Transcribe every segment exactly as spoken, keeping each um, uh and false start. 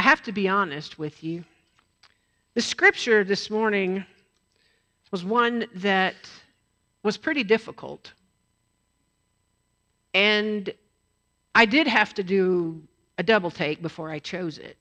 have to be honest with you. The scripture this morning was one that was pretty difficult. And I did have to do a double take before I chose it.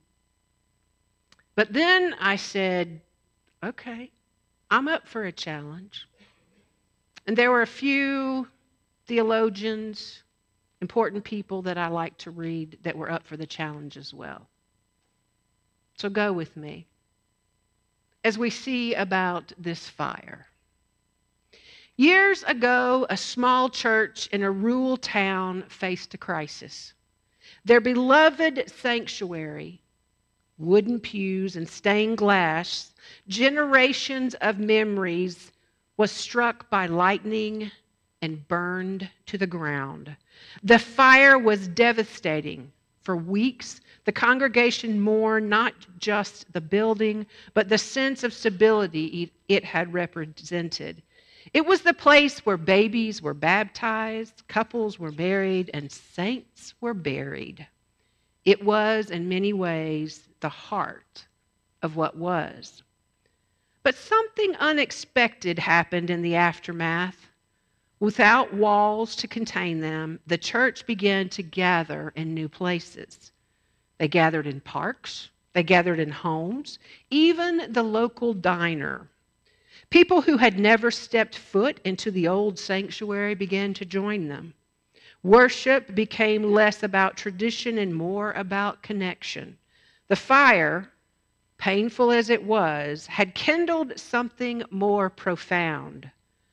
But then I said, okay, I'm up for a challenge. And there were a few theologians, important people that I like to read that were up for the challenge as well. So go with me as we see about this fire. Years ago, a small church in a rural town faced a crisis. Their beloved sanctuary, wooden pews and stained glass, generations of memories, was struck by lightning and burned to the ground. The fire was devastating. For weeks, the congregation mourned not just the building, but the sense of stability it had represented. It was the place where babies were baptized, couples were married, and saints were buried. It was, in many ways, the heart of what was. But something unexpected happened in the aftermath. Without walls to contain them, the church began to gather in new places. They gathered in parks, they gathered in homes, even the local diner. People who had never stepped foot into the old sanctuary began to join them. Worship became less about tradition and more about connection. The fire, painful as it was, had kindled something more profound.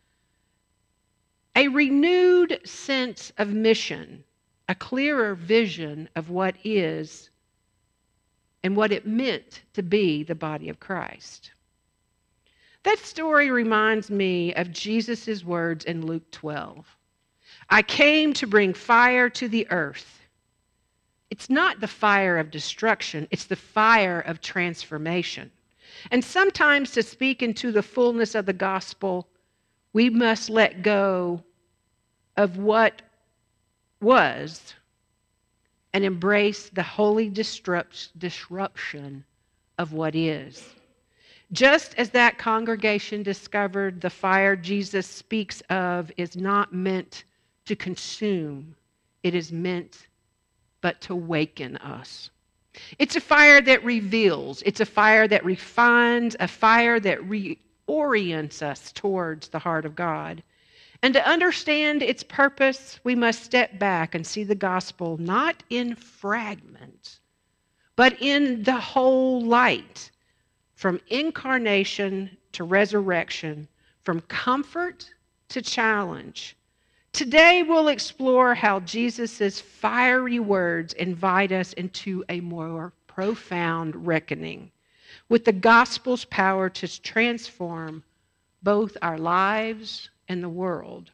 A renewed sense of mission, a clearer vision of what is and what it meant to be the body of Christ. That story reminds me of Jesus' words in Luke twelve. I came to bring fire to the earth. It's not the fire of destruction, it's the fire of transformation. And sometimes to speak into the fullness of the gospel, we must let go of what was and embrace the holy disrupt, disruption of what is. Just as that congregation discovered the fire Jesus speaks of is not meant to consume, it is meant but to waken us. It's a fire that reveals, it's a fire that refines, a fire that reorients us towards the heart of God. And to understand its purpose, we must step back and see the gospel not in fragments, but in the whole light, from incarnation to resurrection, from comfort to challenge. Today we'll explore how Jesus' fiery words invite us into a more profound reckoning with the gospel's power to transform both our lives and the world.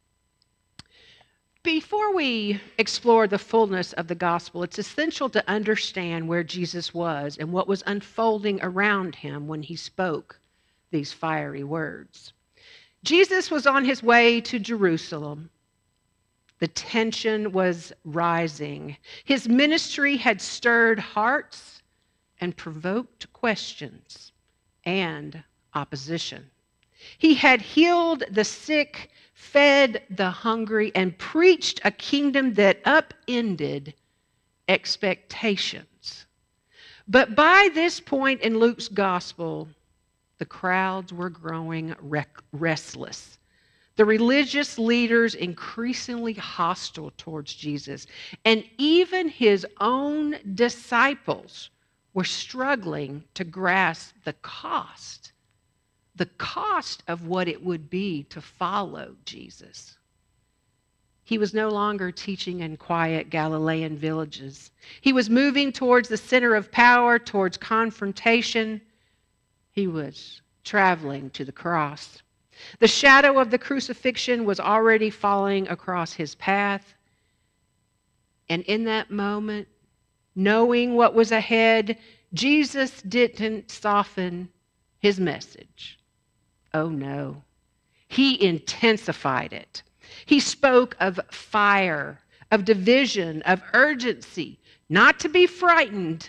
Before we explore the fullness of the gospel, it's essential to understand where Jesus was and what was unfolding around him when he spoke these fiery words. Jesus was on his way to Jerusalem. The tension was rising. His ministry had stirred hearts and provoked questions and opposition. He had healed the sick, fed the hungry, and preached a kingdom that upended expectations. But by this point in Luke's gospel, the crowds were growing rec- restless. The religious leaders increasingly hostile towards Jesus, and even his own disciples were struggling to grasp the cost, the cost of what it would be to follow Jesus. He was no longer teaching in quiet Galilean villages. He was moving towards the center of power, towards confrontation. He was traveling to the cross. The shadow of the crucifixion was already falling across his path. And in that moment, knowing what was ahead, Jesus didn't soften his message. Oh no, he intensified it. He spoke of fire, of division, of urgency, not to be frightened,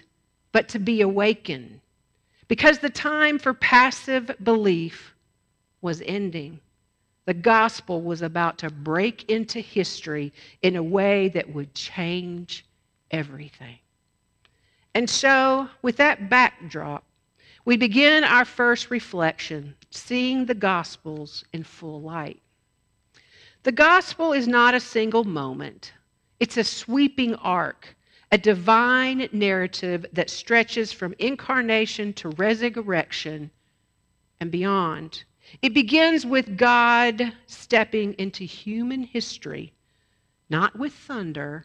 but to be awakened, because the time for passive belief was ending. The gospel was about to break into history in a way that would change everything. And so, with that backdrop, we begin our first reflection, seeing the Gospels in full light. The Gospel is not a single moment. It's a sweeping arc, a divine narrative that stretches from incarnation to resurrection and beyond. It begins with God stepping into human history, not with thunder,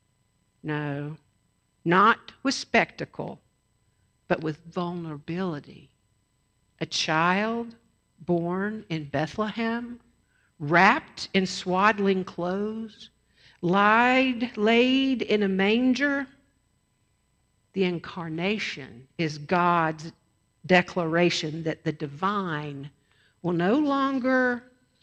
no, not with spectacle, but with vulnerability. A child born in Bethlehem, wrapped in swaddling clothes, lied, laid in a manger. The incarnation is God's declaration that the divine will no longer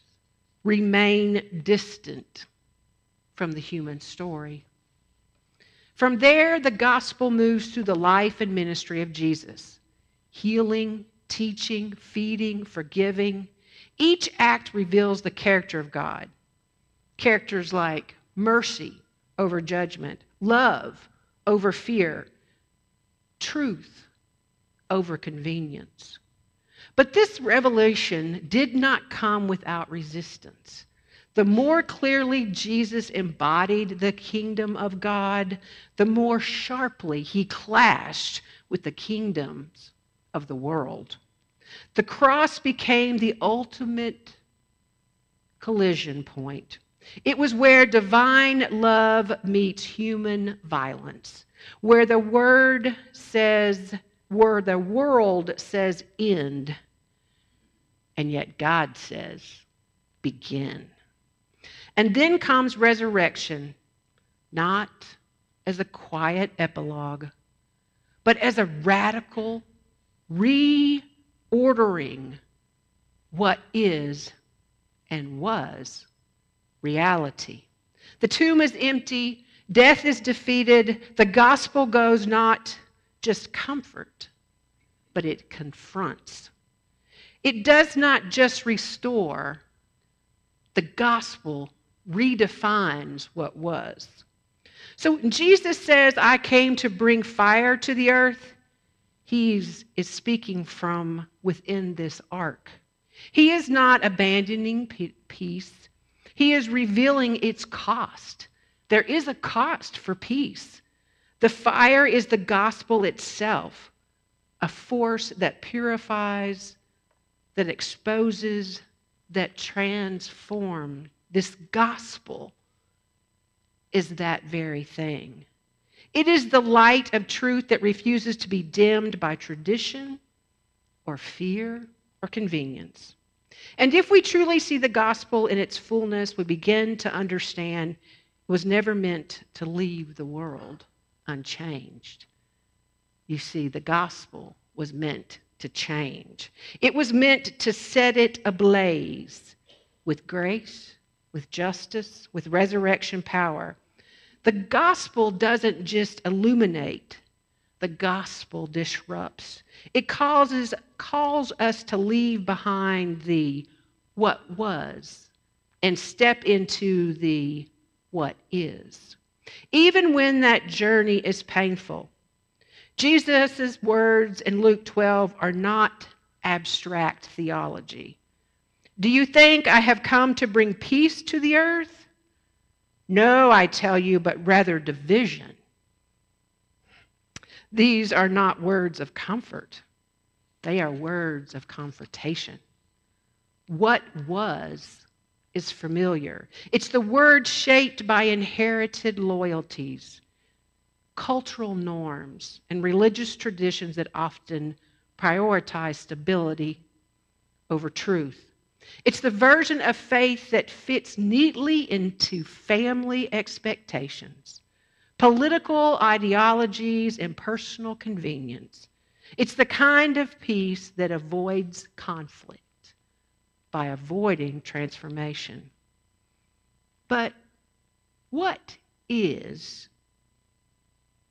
remain distant from the human story. From there, the gospel moves through the life and ministry of Jesus, healing, teaching, feeding, forgiving. Each act reveals the character of God. Characters like mercy over judgment, love over fear, truth over convenience. But this revelation did not come without resistance. The more clearly Jesus embodied the kingdom of God, the more sharply he clashed with the kingdoms of the world. The cross became the ultimate collision point. It was where divine love meets human violence, where the word says, where the world says end, and yet God says begin. And then comes resurrection, not as a quiet epilogue, but as a radical reordering what is and was reality. The tomb is empty, death is defeated, the gospel goes not just comfort, but it confronts. It does not just restore, the gospel redefines what was. So when Jesus says, I came to bring fire to the earth, he is speaking from within this ark. He is not abandoning peace. He is revealing its cost. There is a cost for peace. The fire is the gospel itself, a force that purifies, that exposes, that transforms. This gospel is that very thing. It is the light of truth that refuses to be dimmed by tradition or fear or convenience. And if we truly see the gospel in its fullness, we begin to understand it was never meant to leave the world unchanged. You see, the gospel was meant to change. It was meant to set it ablaze with grace, with justice, with resurrection power. The gospel doesn't just illuminate. The gospel disrupts. It causes, calls us to leave behind the what was and step into the what is. Even when that journey is painful. Jesus' words in Luke twelve are not abstract theology. Do you think I have come to bring peace to the earth? No, I tell you, but rather division. These are not words of comfort. They are words of confrontation. What was is familiar. It's the word shaped by inherited loyalties, cultural norms, and religious traditions that often prioritize stability over truth. It's the version of faith that fits neatly into family expectations, political ideologies, and personal convenience. It's the kind of peace that avoids conflict by avoiding transformation. But what is,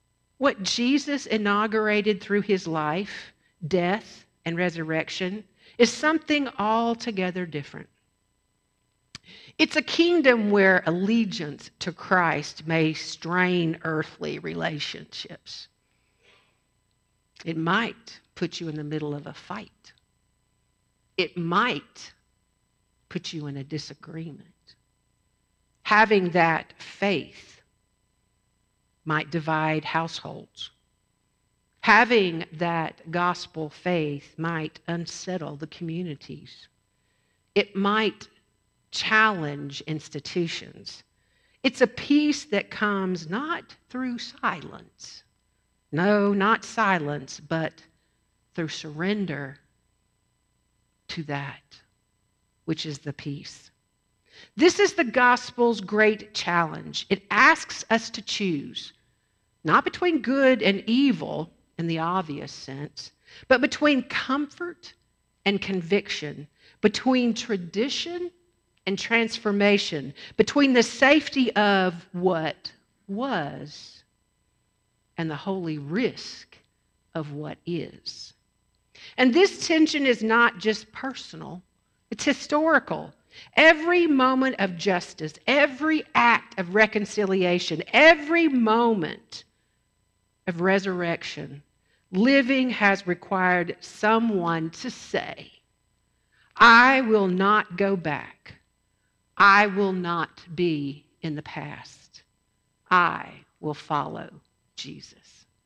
What Jesus inaugurated through his life, death, and resurrection is something altogether different. It's a kingdom where allegiance to Christ may strain earthly relationships. It might put you in the middle of a fight. It might put you in a disagreement. Having that faith might divide households. Having that gospel faith might unsettle the communities. It might challenge institutions. It's a peace that comes not through silence. No, not silence, but through surrender to that which is the peace. This is the gospel's great challenge. It asks us to choose, not between good and evil in the obvious sense, but between comfort and conviction, between tradition and transformation, between the safety of what was and the holy risk of what is. And this tension is not just personal, it's historical. Every moment of justice, every act of reconciliation, every moment of resurrection, living has required someone to say, I will not go back. I will not be in the past. I will follow Jesus.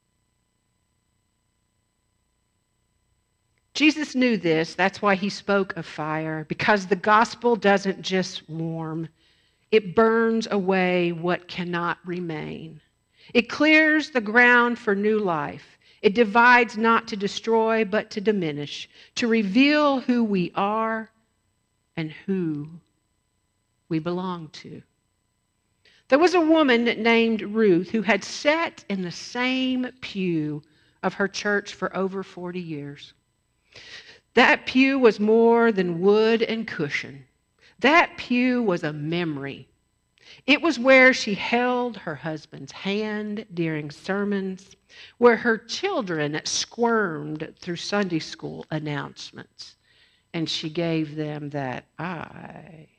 Jesus knew this. That's why he spoke of fire, because the gospel doesn't just warm. It burns away what cannot remain. It clears the ground for new life. It divides not to destroy, but to diminish, to reveal who we are and who we belong to. There was a woman named Ruth who had sat in the same pew of her church for over forty years. That pew was more than wood and cushion. That pew was a memory. It was where she held her husband's hand during sermons, where her children squirmed through Sunday school announcements, and she gave them that eye.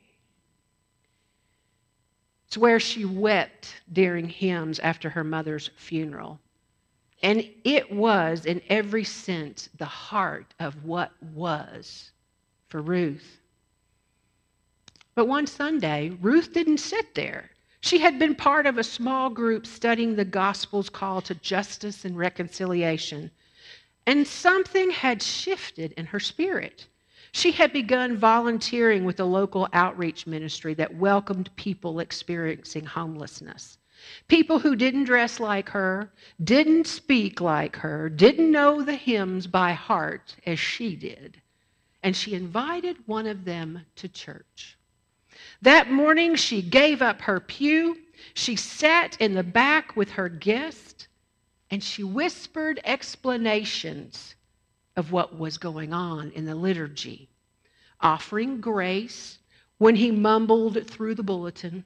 It's where she wept during hymns after her mother's funeral. And it was, in every sense, the heart of what was for Ruth. But one Sunday, Ruth didn't sit there. She had been part of a small group studying the gospel's call to justice and reconciliation. And something had shifted in her spirit. She had begun volunteering with a local outreach ministry that welcomed people experiencing homelessness. People who didn't dress like her, didn't speak like her, didn't know the hymns by heart as she did. And she invited one of them to church. That morning, she gave up her pew. She sat in the back with her guest, and she whispered explanations of what was going on in the liturgy, offering grace when he mumbled through the bulletin.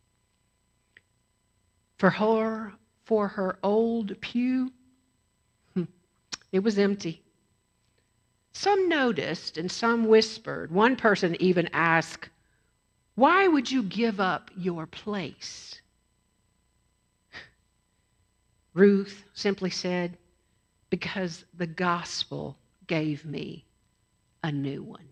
For her, for her old pew, it was empty. Some noticed and some whispered. One person even asked, "Why would you give up your place?" Ruth simply said, "Because the gospel gave me a new one."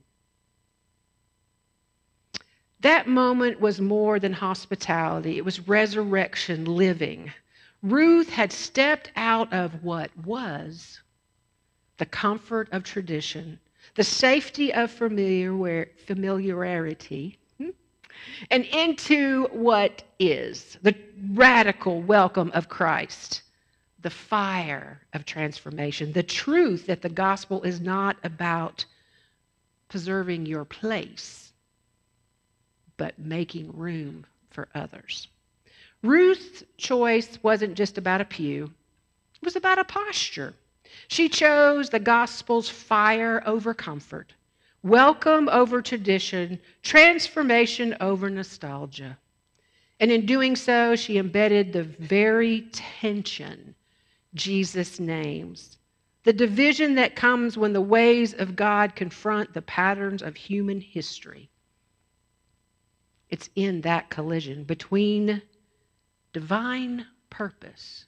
That moment was more than hospitality. It was resurrection living. Ruth had stepped out of what was, the comfort of tradition, the safety of familiar, familiarity, and into what is, the radical welcome of Christ, the fire of transformation, the truth that the gospel is not about preserving your place, but making room for others. Ruth's choice wasn't just about a pew. It was about a posture. She chose the gospel's fire over comfort, welcome over tradition, transformation over nostalgia. And in doing so, she embedded the very tension Jesus names. The division that comes when the ways of God confront the patterns of human history. It's in that collision between divine purpose,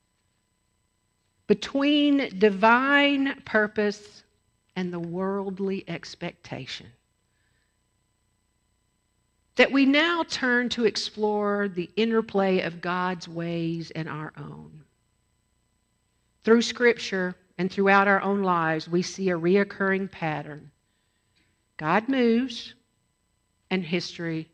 between divine purpose and the worldly expectation, that we now turn to explore the interplay of God's ways and our own. Through Scripture and throughout our own lives, we see a reoccurring pattern. God moves, and history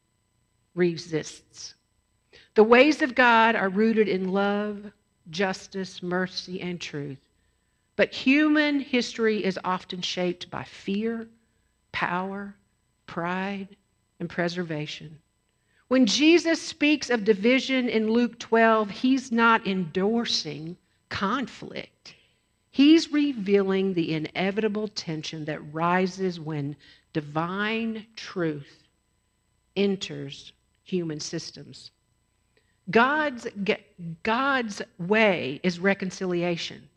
resists. The ways of God are rooted in love, justice, mercy, and truth. But human history is often shaped by fear, power, pride, and preservation. When Jesus speaks of division in Luke twelve, he's not endorsing conflict. He's revealing the inevitable tension that rises when divine truth enters human systems. God's, God's way is reconciliation,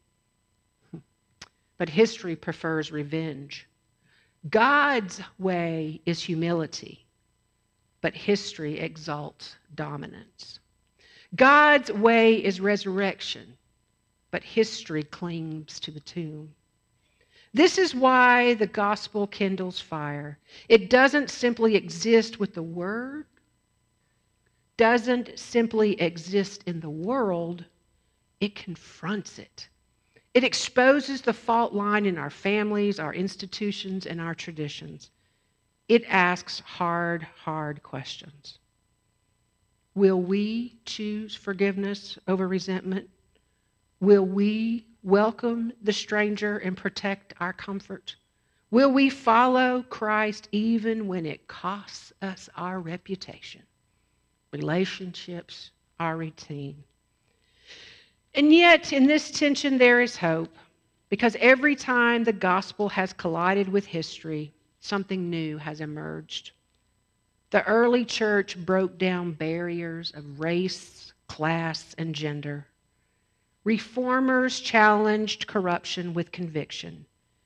but history prefers revenge. God's way is humility, but history exalts dominance. God's way is resurrection, but history clings to the tomb. This is why the gospel kindles fire. It doesn't simply exist with the word, doesn't simply exist in the world, it confronts it. It exposes the fault line in our families, our institutions, and our traditions. It asks hard, hard questions. Will we choose forgiveness over resentment? Will we welcome the stranger and protect our comfort? Will we follow Christ even when it costs us our reputation, relationships, our routine? And yet, in this tension, there is hope, because every time the gospel has collided with history, something new has emerged. The early church broke down barriers of race, class, and gender. Reformers challenged corruption with conviction.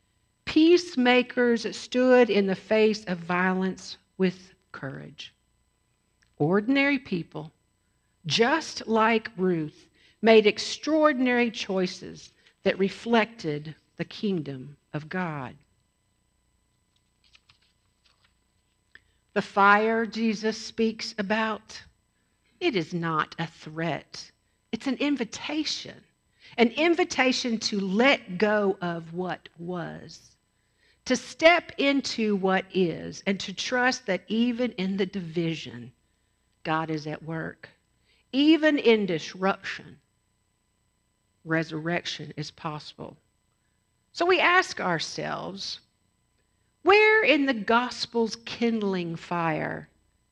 Peacemakers stood in the face of violence with courage. Ordinary people, just like Ruth, made extraordinary choices that reflected the kingdom of God. The fire Jesus speaks about, it is not a threat. It's an invitation. An invitation to let go of what was, to step into what is, and to trust that even in the division, God is at work. Even in disruption, resurrection is possible. So we ask ourselves, where in the gospel's kindling fire,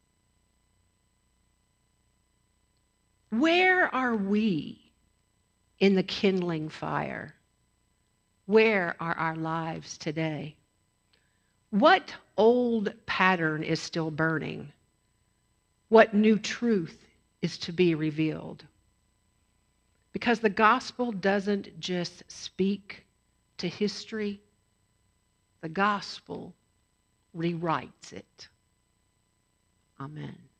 where are we in the kindling fire? Where are our lives today? What old pattern is still burning? What new truth is to be revealed? Because the gospel doesn't just speak to history, the gospel rewrites it. Amen.